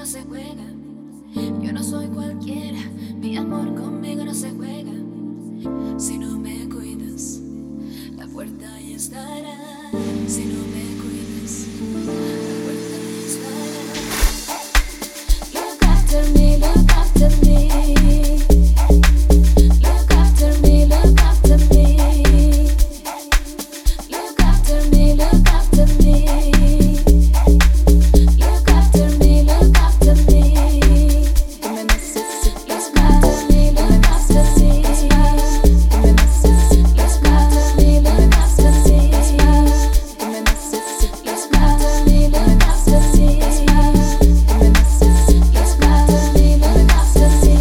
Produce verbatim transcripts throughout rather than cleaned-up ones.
no se juega. Yo no soy cualquiera, mi amor conmigo no se juega. Si no me cuidas, la puerta ahí estará. Si no me cuidas, la puerta ahí estará. Look after me, look after me. Look after me, look after me. Look after me, look after me. Look after me, look after me. Tú me necesitas más. Look after me, look after me. Tú me necesitas más. Look after me, look after me. Tú me necesitas más. Look after me, look after me. Tú me necesitas más. Look after me, look after me.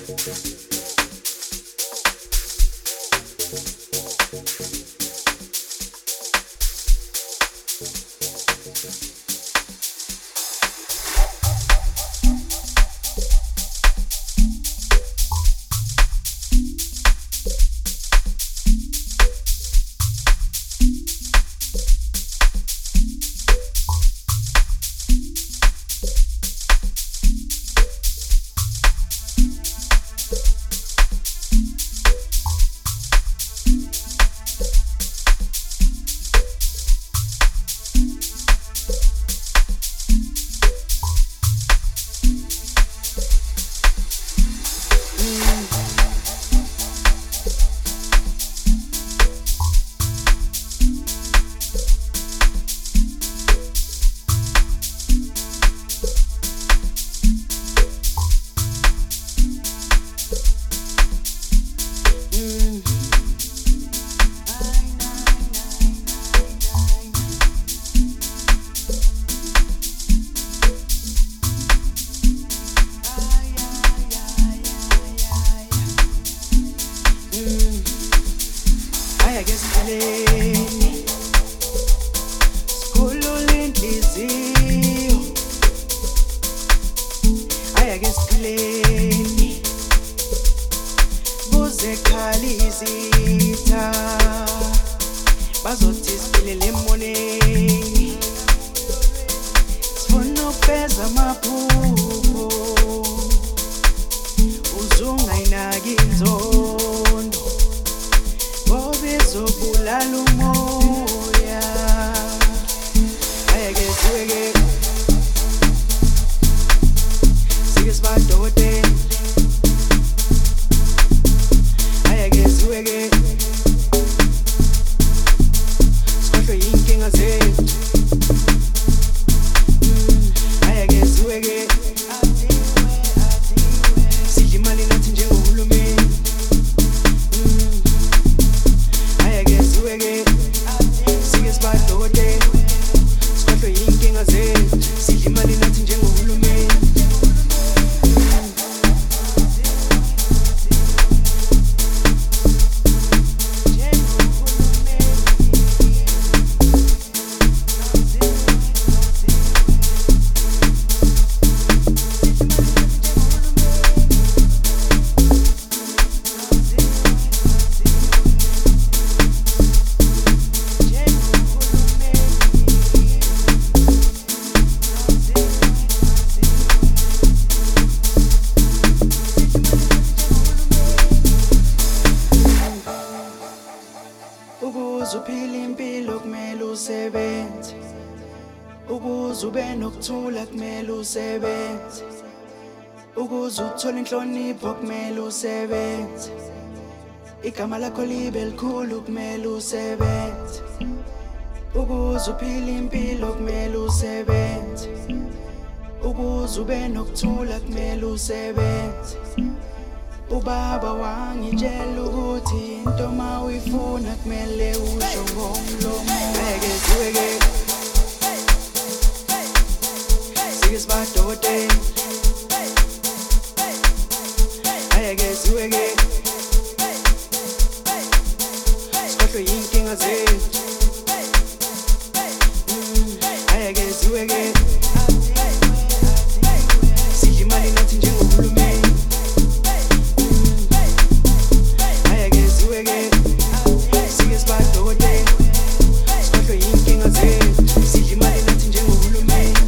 Uthola inhlonipho kumele usebenze igama lakho libe likhulu kumele usebenze ukuze uphile impilo kumele usebenze ukuze ube nokuthula kumele usebenze ubaba wangitshela ukuthi into ma uyifuna kumele usho ngomlomo ngeke siweke sike sibadote ngeke siweke sikhohlwe yinkinga zethu ngeke siweke sidla imali nathi njengohulumeni ngeke siweke sike sibadote sikhohlwe yinkinga zethu sidla imali nathi njengohulumeni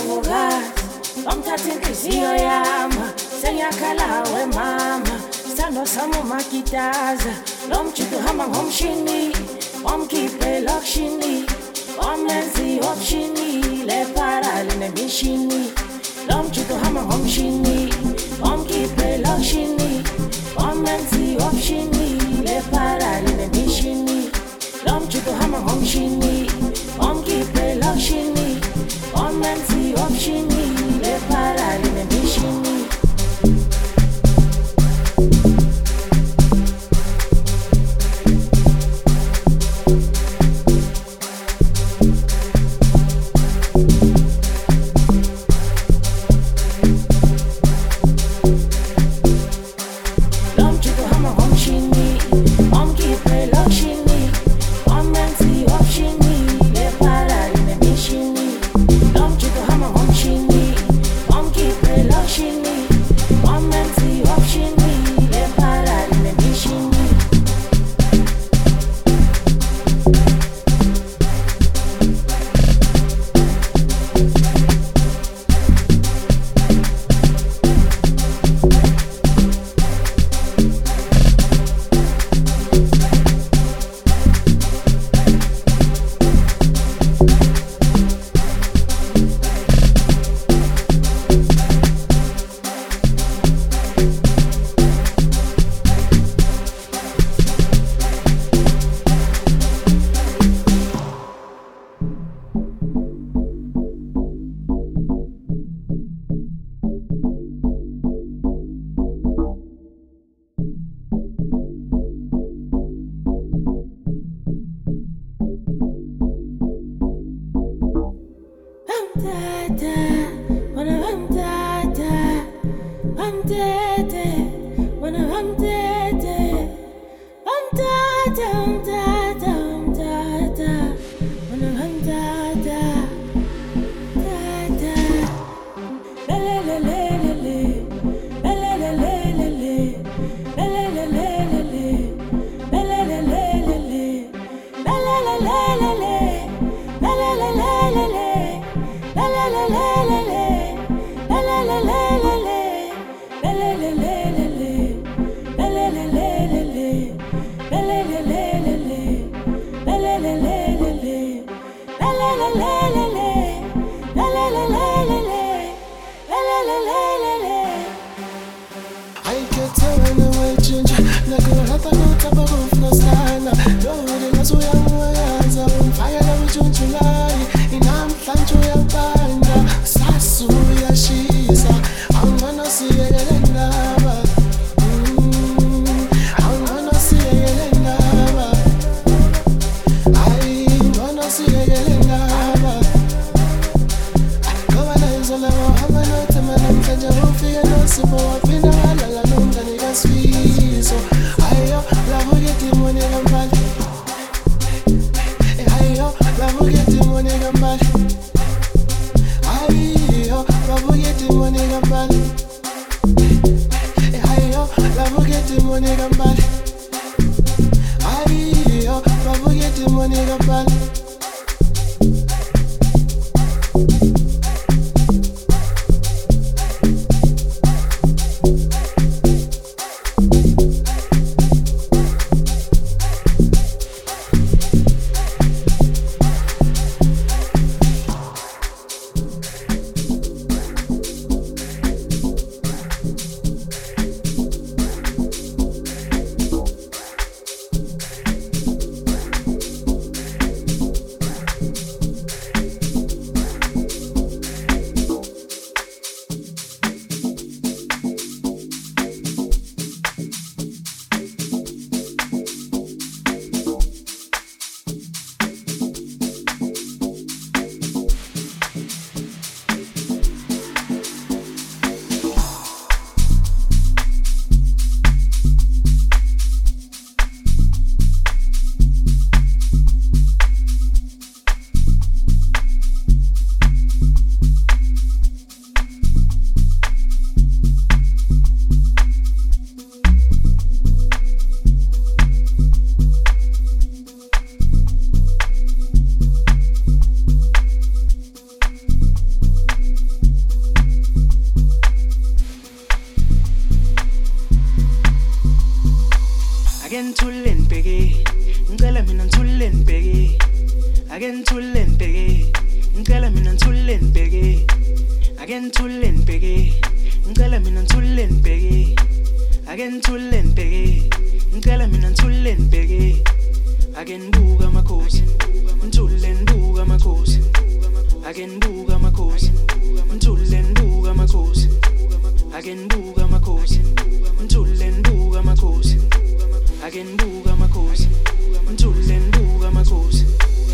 mvuvukazi bamthatha inhliziyo yama sengiyakhala wemama sithando sami umakitaza lo mjito uhamba ngomshini wamkhiphe lokishini wamenzi opshini le para linemishini lo mjito uhamba ngomshini wamkhiphe lokishini wamenzi opshini le para linemishini lo mjito uhamba ngomshini wamkhiphe lokishini wamenzi opshini le para linemishini. ake nithule nibheke ngicela mina nithule nibheke ake nithule nibheke ngicela mina nithule nibheke ake nithule nibheke ngicela mina nithule nibheke ake nithule nibheke ngicela mina nithule nibheke ake nibuka amakhosi nithule nibuka amakhosi ake nibuka amakhosi nithule nibuka amakhosi ake nibuka amakhosi nithule nibuka amakhosi ake nibuka amakhosi nithule nibuka amakhosi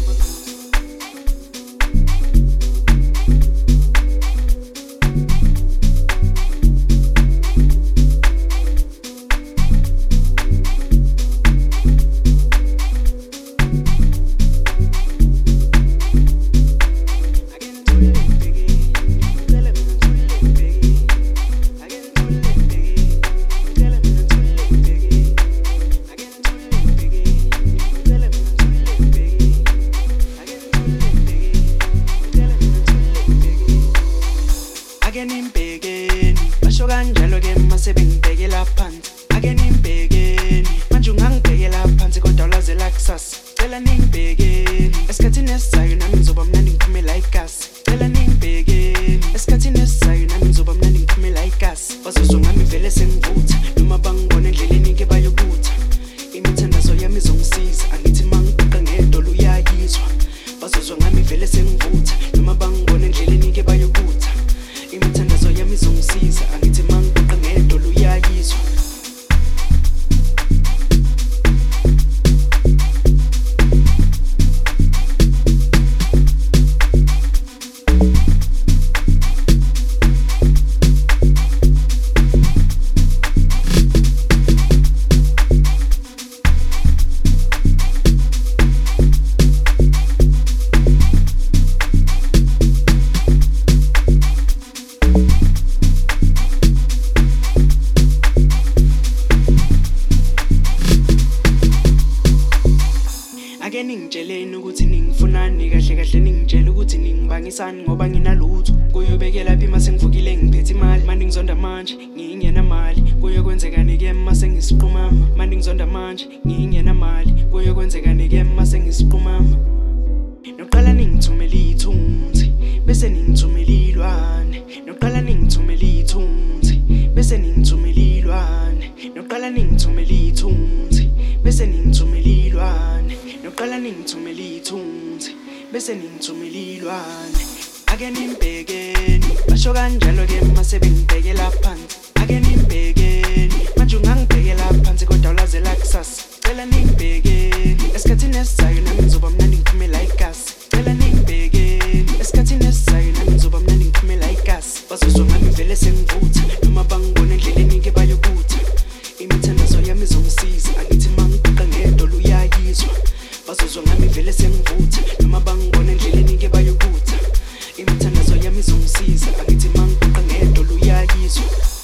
ngoba nginalutho kuyobekela phi mase ngivukile ngiphethe imali manje ngizonda manje ngingena mali kuyokwenzeka nike mase ngisiqhumama manje ngizonda manje ngingena mali kuyokwenzeka nike mase ngisiqhumama noqala ningithumela ithunzi bese ningithumela ilwane noqala ningithumela ithunzi bese ningithumela ilwane noqala ningithumela ithunzi bese ningithumela ilwane noqala ningithumela ithunzi bese ningithumela ilwane ake nimbhekeni basho kanjalo ke mase bengibhekela phansi ake nimbhekeni manje ungangibhekela phansi kodwa ulazela kusasa cela nimbhekeni esikhathini esizayo nami ngizoba mnandi ngiphumela igasi cela nimbhekeni esikhathini esizayo nami ngizoba mnandi ngiphumela igasi bazozwa ngami vele sengivutha noma bangibona endleleni ke bayokutha imithandazo yami izongisiza angithi mangiqoqa ngedolo uyayizwa bazozwa ngami vele sengivutha noma bangibona endleleni ke bayokutha imithandazo yami izongisiza angithi mangiqoqa ngedolo uyayizwa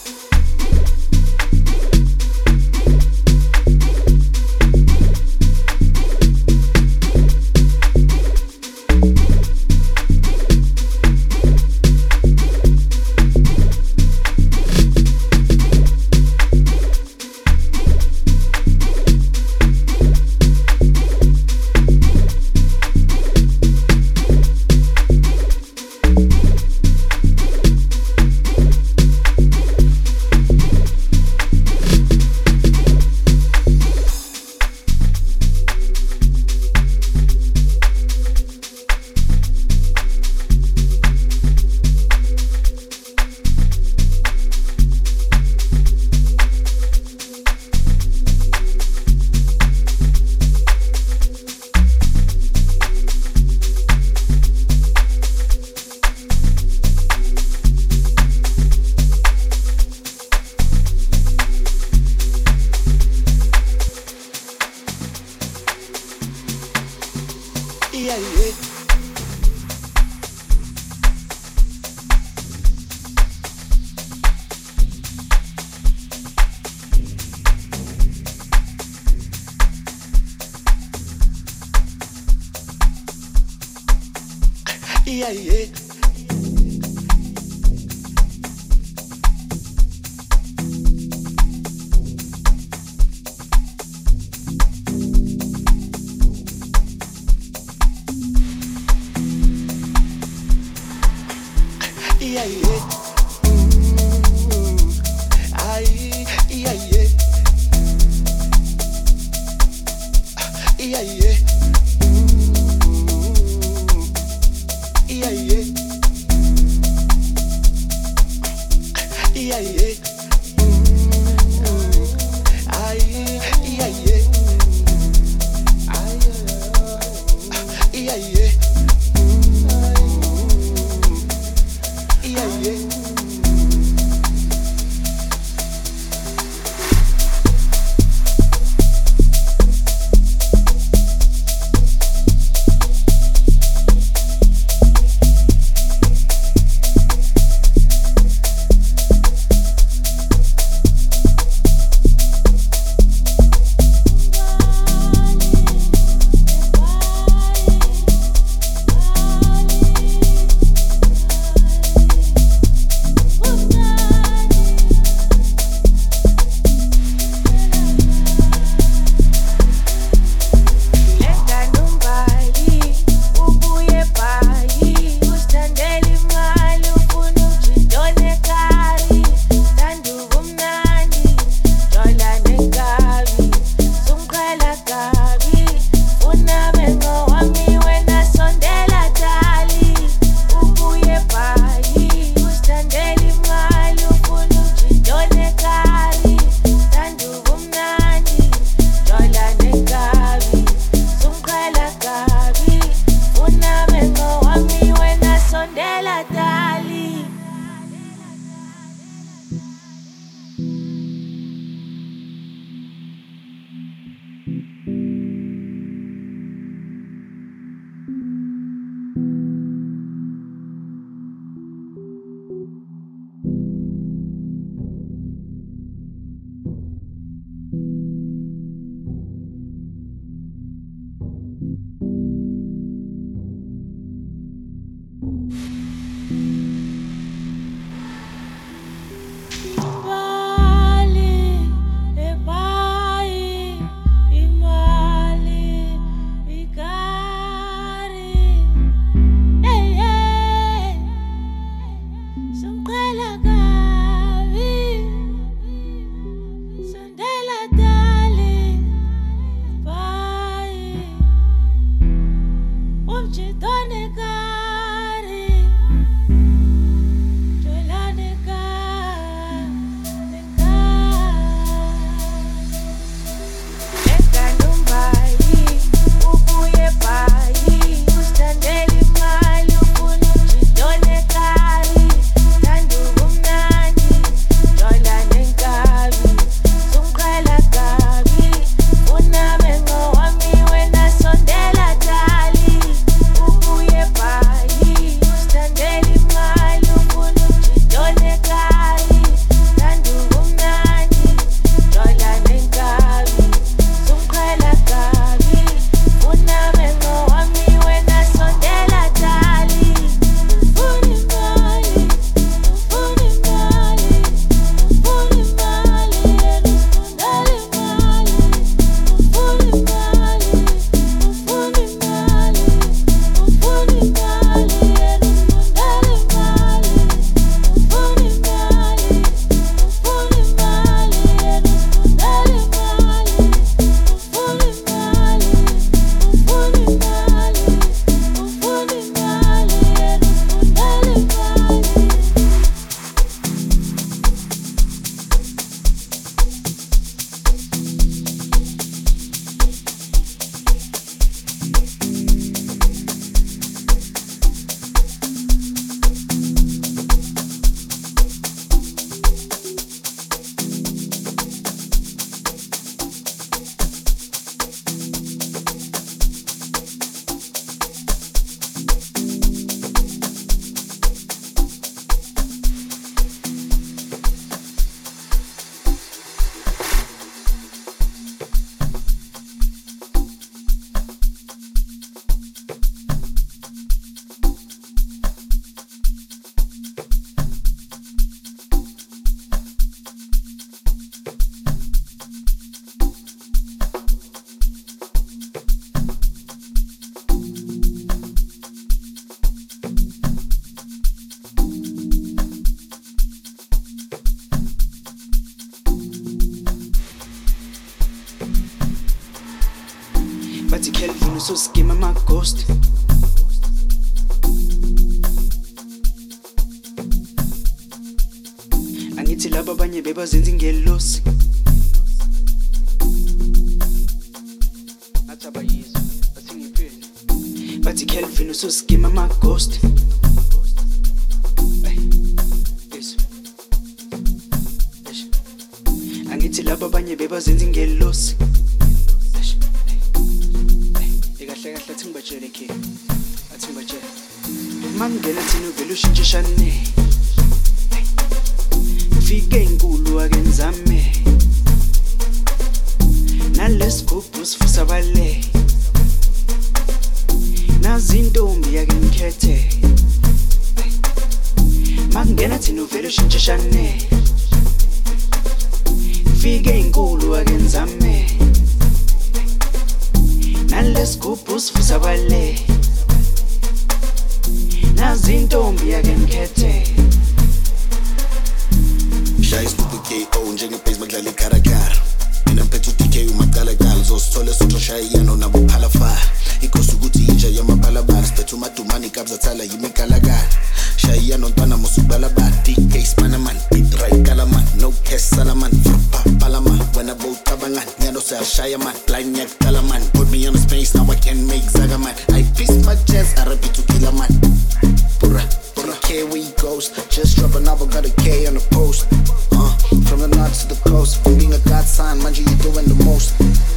yeah, yeah. Ufuna ususkima ama-ghost. Angithi laba abanye bebazenza ingelosi. Athi abayizwa, bathi ngipheni. Bathi Kelvin ususkima ama-ghost. Angithi laba abanye bebazenza ingelosi. Ekahle kahle athi ngibatshele khe. Athi ngibatshele. Mangena thina uvela ushintshishane. Fike inkulu ake ngizame. Nalesigubhu sifusa bale. Nazi intombi yake ngikhethe. Mangena thina uvela ushintshishane. Fike inkulu ake ngizame. Nalesigubhu sifusa bale. Nazi intombi yake ngikhethe. Shaya isigubhu K O njengebase makudlala ikharakara. Mina mphethe u-D K umagalagala uzosithola esutho shayiyano nabo phalafala. Ikosi ukuthi inja yamapalabala siphethe umadumane ikabza thala yimigalagala. Shayiyano ntwana musubalabala D K Spanaman beat right kalaman no case salaman frupa palaman when I both tabangan nyano say shaya man blind yak talaman put me on the space now I can make zagaman I piece my chest I repeat to kill a man pura pura K where he goes just drop a novel got a K on the post uh from the north to the coast from being a god sign man you doing the most.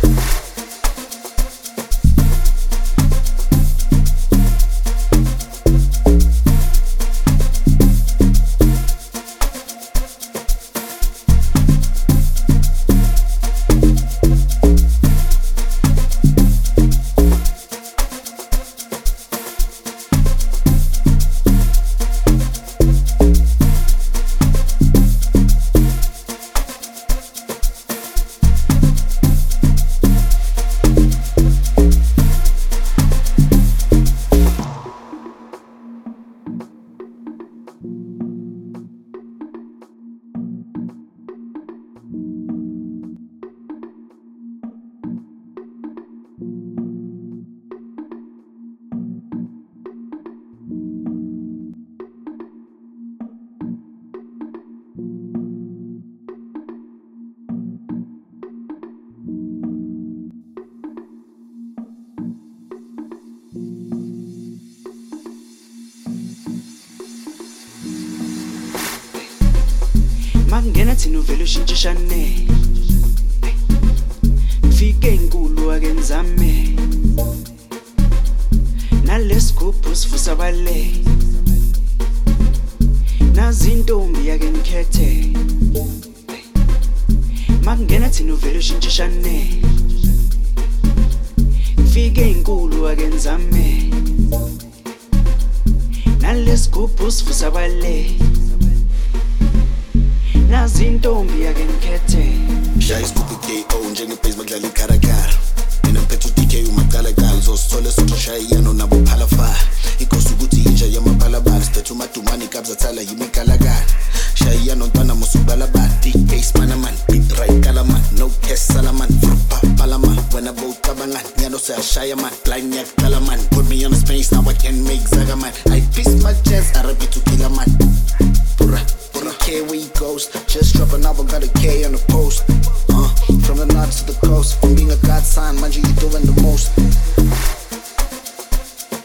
Mangena thina uvela ushintshishane. Fike inkulu ake ngizame. Nalesigubhu sifusa bale. Nazi intombi yake ngikhethe. Mangena thina uvela ushintshishane. Fike inkulu ake ngizame. Nalesigubhu sifusa bale. Nazi intombi yake ngikhethe. Shaya isigubhu K O njengebase makudlala ikharakara. Mina mphethe u-D K umagalagala uzosithola esutho shayiyano nabo phalafala. Ikosi ukuthi inja yamapalabala siphethe umadumane ikabza thala yimigalagala. Shayiyano ntwana musubalabala D K Spanaman beat right kalaman no case salaman frupa palaman when I both tabangan nyano say shaya man blind yak talaman put me on the space now I can make zagaman I piece my chest I repeat to kill a man pura pura K where he goes just drop a novel got a K on the post uh from the north to the coast from being a god sign man you doing the most.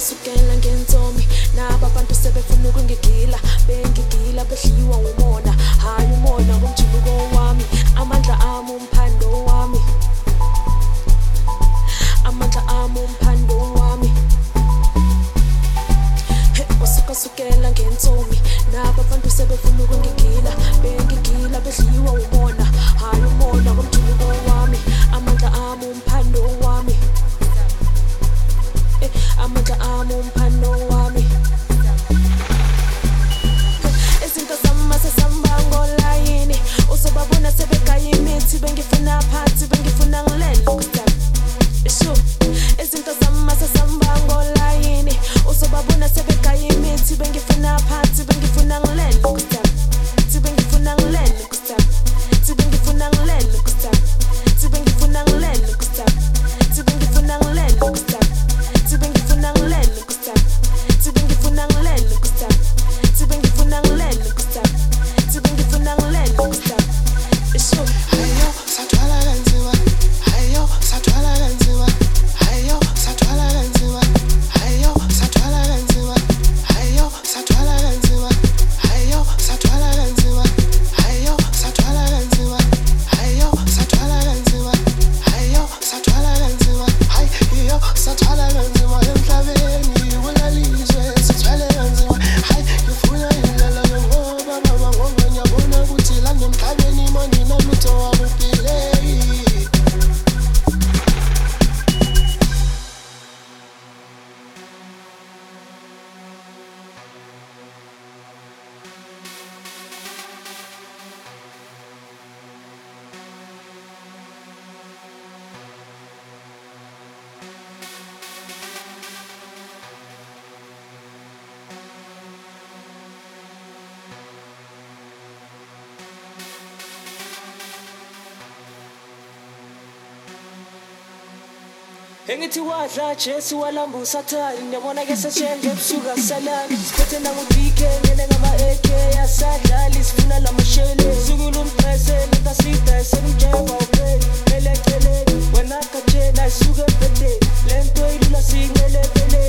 sukela ngentombi naba abantu sebefuna ukungigila bengigila behliwa umona hayi umona ngomjuluko wami amandla ami umphando wami amandla ami umphando wami he usuka sukela ngentombi naba abantu sebefuna ukungigila bengigila behliwa umona hayi umona ngomjuluko wami amandla ami umphando wami amandla ami umphando wami izinto zami sesihamba ngolayini uzobabona sebegaya imithi bengifuna phansi bengifuna ngilele isho izinto zami sesihamba ngolayini uzobabona sebegaya imithi bengifuna phansi bengifuna ngilele bengifuna ngilele bengifuna ngilele bengifuna ngilele bengifuna ngilele Tibe ngifuna ngilele kusap Tibe ngifuna ngilele kusap Tibe ngifuna ngilele kusap Tibe ngifuna ngilele kusap Isho hayo sathwala kanzima hayo sathwala kanzima hayo sathwala kanzima hayo sathwala kanzima hayo sathwala kanzima hayo sathwala kanzima hayo sathwala kanzima hayo sathwala kanzima hayo sathwala kanzima hayo sathwala kanzima emhlabeni kulalizwe sithwele kanzima hayi ngifuna indlela yokuba baba ngoba ngiyabona ukuthi la emhlabeni manje nalutho wabuphile Engithi wadla Jesu walambusa thali ngiyabona ke seshenje ebusuka salami siphethe nangu-D K ngene ngama-A K yasadlali sifuna lamashele sukula umprese leta sida sekumjeva upheli mele eceleni wena khatshena isuke ebhedeni le nto ilula singele ebeleni